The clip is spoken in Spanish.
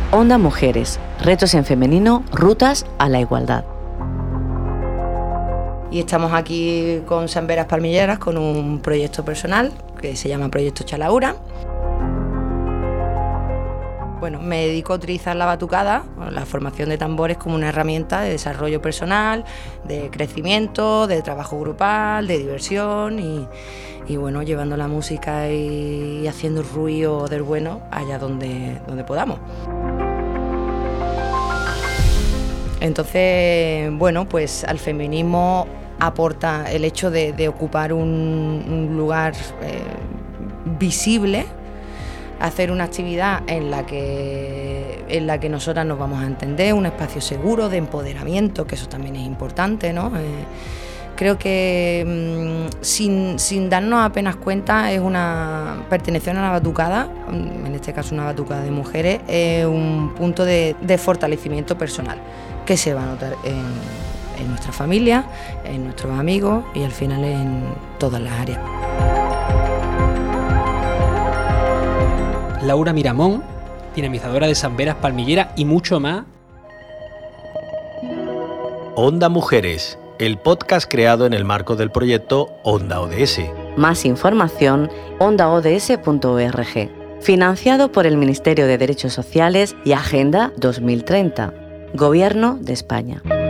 Onda Mujeres, retos en femenino, rutas a la igualdad. Y estamos aquí con Samberas Palmilleras con un proyecto personal que se llama Proyecto Chalaura. Bueno, me dedico a utilizar la batucada, la formación de tambores, como una herramienta de desarrollo personal, de crecimiento, de trabajo grupal, de diversión y bueno, llevando la música y haciendo ruido del bueno allá donde podamos. Entonces, bueno, pues al feminismo aporta el hecho de ocupar un lugar visible, hacer una actividad en la que nosotras nos vamos a entender, un espacio seguro de empoderamiento, que eso también es importante, ¿no? Creo que sin darnos apenas cuenta pertenecer a la batucada, en este caso una batucada de mujeres, es un punto de fortalecimiento personal que se va a notar en nuestra familia, en nuestros amigos y al final en todas las áreas. Laura Miramón, dinamizadora de Samberas Palmilleras y mucho más. Onda Mujeres, el podcast creado en el marco del proyecto Onda ODS. Más información, ondaods.org. Financiado por el Ministerio de Derechos Sociales y Agenda 2030. Gobierno de España.